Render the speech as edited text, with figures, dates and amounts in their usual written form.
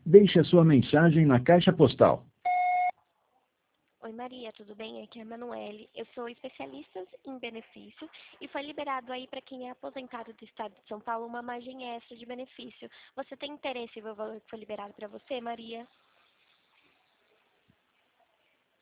Deixe a sua mensagem na caixa postal. Oi Maria, tudo bem? Aqui é a Emanuele. Eu sou especialista em benefício e foi liberado aí para quem é aposentado do estado de São Paulo uma margem extra de benefício. Você tem interesse em ver o valor que foi liberado para você, Maria?